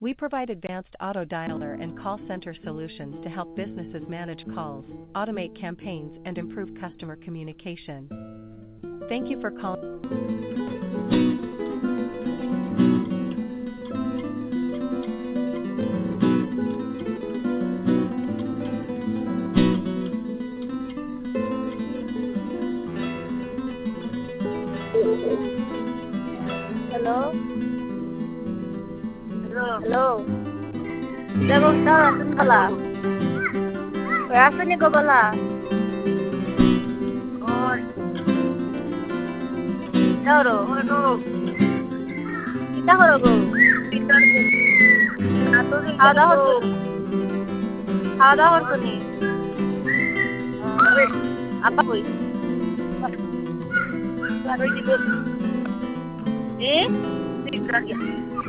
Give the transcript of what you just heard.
We provide advanced auto dialer and call center solutions to help businesses manage calls, automate campaigns, and improve customer communication. Thank you for calling. Hello? Hello. Hello? Jago kita asun bala. Asun ni ko bala. Oi. Jaro. Oi. Kita karo go. খাওয়া দাওয়া হচ্ছে খাওয়া দাওয়া হচ্ছে নি আপা কই Baru gitu. Nih,